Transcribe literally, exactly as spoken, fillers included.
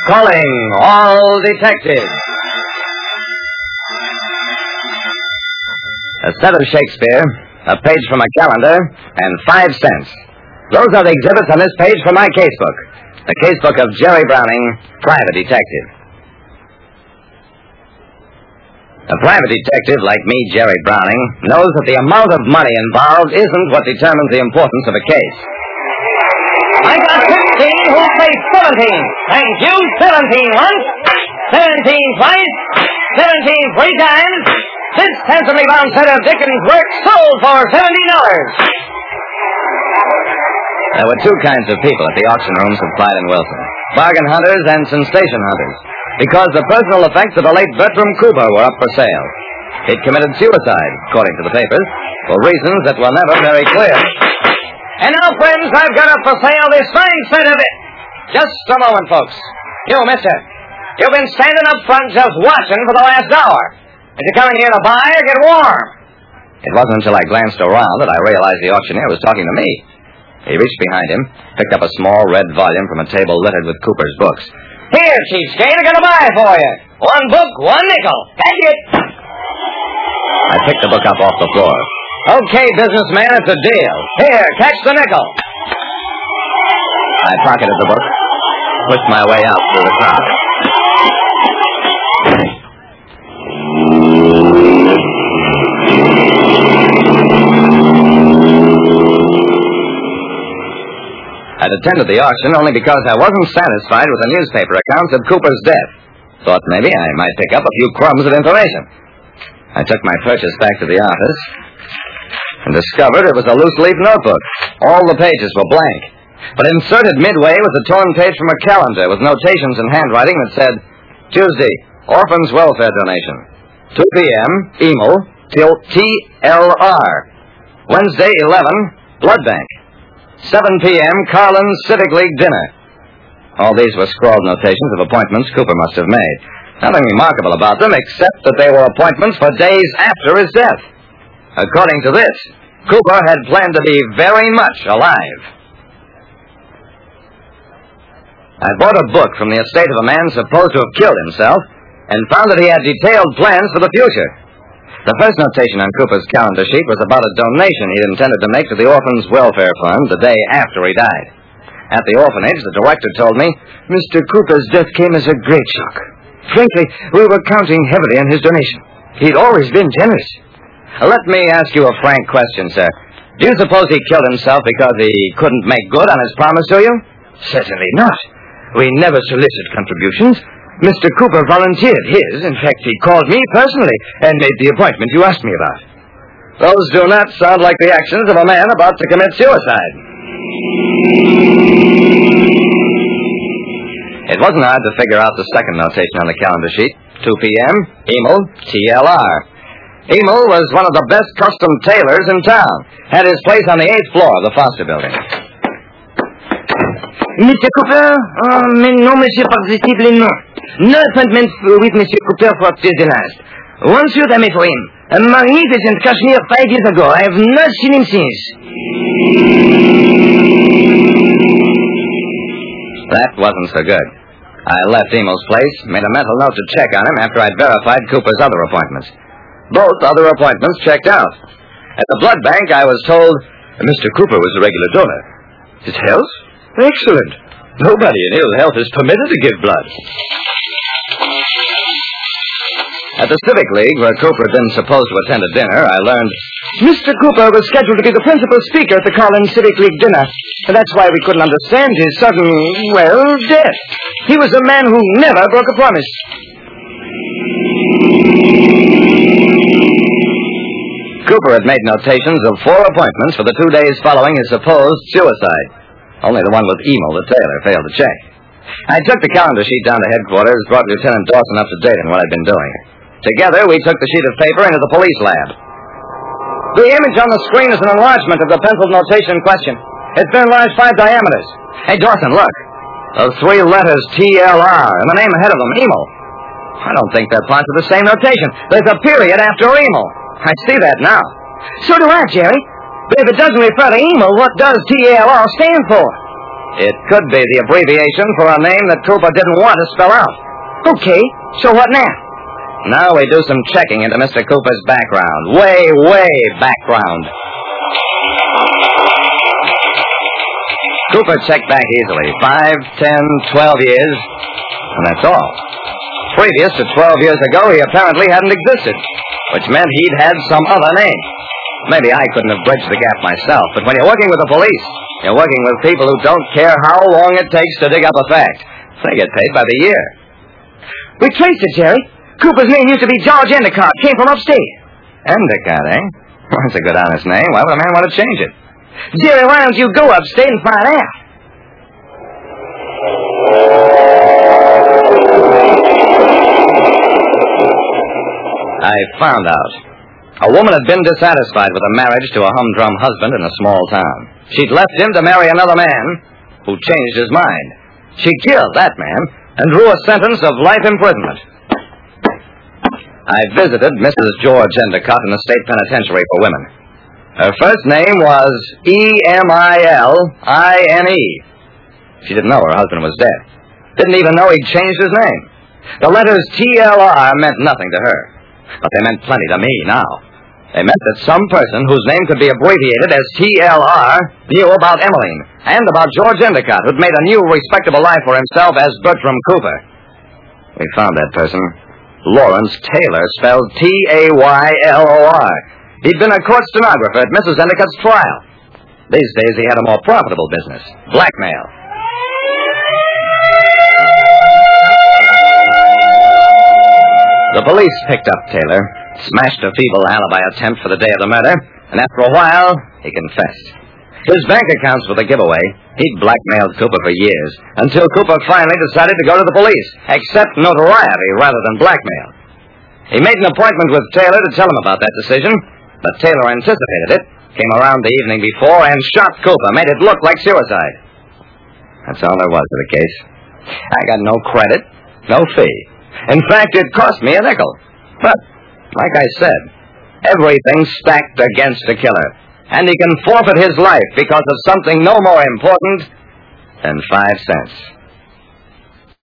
Calling all detectives. A set of Shakespeare, a page from a calendar, and five cents. Those are the exhibits on this page from my casebook. The casebook of Jerry Browning, private detective. A private detective like me, Jerry Browning, knows that the amount of money involved isn't what determines the importance of a case. I got fifteen who'll say seventeen. Thank you, seventeen once, seventeen twice, seventeen three times. This handsomely bound set of Dickens works sold for seventy dollars. There were two kinds of people at the auction rooms of Clyde and Wilson. Bargain hunters and sensation hunters. Because the personal effects of the late Bertram Cooper were up for sale. He'd committed suicide, according to the papers, for reasons that were never very clear. And now, friends, I've got up for sale this fine set of it. Just a moment, folks. You, mister, you've been standing up front just watching for the last hour. Did you come in here to buy or get warm? It wasn't until I glanced around that I realized the auctioneer was talking to me. He reached behind him, picked up a small red volume from a table littered with Cooper's books. Here, cheapskate, I'm going to buy for you. One book, one nickel. Take it. I picked the book up off the floor. Okay, businessman, it's a deal. Here, catch the nickel. I pocketed the book, pushed my way out through the crowd. I'd attended the auction only because I wasn't satisfied with the newspaper accounts of Cooper's death. Thought maybe I might pick up a few crumbs of information. I took my purchase back to the office and discovered it was a loose-leaf notebook. All the pages were blank. But inserted midway was a torn page from a calendar with notations in handwriting that said, Tuesday, Orphans Welfare Donation. two p.m., E M O, till T L R. Wednesday, eleven, Blood Bank. seven p.m., Carlin's Civic League dinner. All these were scrawled notations of appointments Cooper must have made. Nothing remarkable about them, except that they were appointments for days after his death. According to this, Cooper had planned to be very much alive. I bought a book from the estate of a man supposed to have killed himself and found that he had detailed plans for the future. The first notation on Cooper's calendar sheet was about a donation he'd intended to make to the Orphans Welfare Fund the day after he died. At the orphanage, the director told me, Mister Cooper's death came as a great shock. Frankly, we were counting heavily on his donation. He'd always been generous. Let me ask you a frank question, sir. Do you suppose he killed himself because he couldn't make good on his promise to you? Certainly not. We never solicit contributions. Mister Cooper volunteered his. In fact, he called me personally and made the appointment you asked me about. Those do not sound like the actions of a man about to commit suicide. It wasn't hard to figure out the second notation on the calendar sheet. two p.m., Emil, T L R. Emil was one of the best custom tailors in town. Had his place on the eighth floor of the Foster Building. Mister Cooper? Oh, mais non, monsieur, pas possible, non. No appointment with Mister Cooper for Tuesday last. One suit I made for him. A magnificent cashmere five years ago. I have not seen him since. That wasn't so good. I left Emil's place, made a mental note to check on him after I'd verified Cooper's other appointments. Both other appointments checked out. At the blood bank, I was told Mister Cooper was a regular donor. His health? Excellent. Nobody in ill health is permitted to give blood. At the Civic League, where Cooper had been supposed to attend a dinner, I learned Mister Cooper was scheduled to be the principal speaker at the Collins Civic League dinner. And that's why we couldn't understand his sudden, well, death. He was a man who never broke a promise. Cooper had made notations of four appointments for the two days following his supposed suicide. Only the one with Emil, the tailor, failed to check. I took the calendar sheet down to headquarters, brought Lieutenant Dawson up to date on what I'd been doing. Together, we took the sheet of paper into the police lab. The image on the screen is an enlargement of the penciled notation in question. It's been enlarged five diameters. Hey, Dawson, look. Those three letters, T L R, and the name ahead of them, Emil. I don't think they're parts of the same notation. There's a period after Emil. I see that now. So do I, Jerry. But if it doesn't refer to Emil, what does T L R stand for? It could be the abbreviation for a name that Cooper didn't want to spell out. Okay, so what now? Now we do some checking into Mister Cooper's background. Way, way background. Cooper checked back easily. Five, ten, twelve years, and that's all. Previous to twelve years ago, he apparently hadn't existed, which meant he'd had some other name. Maybe I couldn't have bridged the gap myself, but when you're working with the police, you're working with people who don't care how long it takes to dig up a fact. They get paid by the year. We traced it, Jerry. Cooper's name used to be George Endicott. Came from upstate. Endicott, eh? Well, that's a good honest name. Why would a man want to change it? Jerry, why don't you go upstate and find out? I found out. A woman had been dissatisfied with a marriage to a humdrum husband in a small town. She'd left him to marry another man who changed his mind. She killed that man and drew a sentence of life imprisonment. I visited Missus George Endicott in the state penitentiary for women. Her first name was E M I L I N E. She didn't know her husband was dead. Didn't even know he'd changed his name. The letters T L R meant nothing to her, but they meant plenty to me now. They meant that some person whose name could be abbreviated as T L R knew about Emmeline and about George Endicott, who'd made a new, respectable life for himself as Bertram Cooper. We found that person. Lawrence Taylor, spelled T A Y L O R. He'd been a court stenographer at Missus Endicott's trial. These days he had a more profitable business, blackmail. The police picked up Taylor, smashed a feeble alibi attempt for the day of the murder, and after a while, he confessed. His bank accounts were the giveaway. He'd blackmailed Cooper for years, until Cooper finally decided to go to the police, accept notoriety rather than blackmail. He made an appointment with Taylor to tell him about that decision, but Taylor anticipated it, came around the evening before, and shot Cooper, made it look like suicide. That's all there was to the case. I got no credit, no fee. In fact, it cost me a nickel. But, like I said, everything's stacked against a killer. And he can forfeit his life because of something no more important than five cents.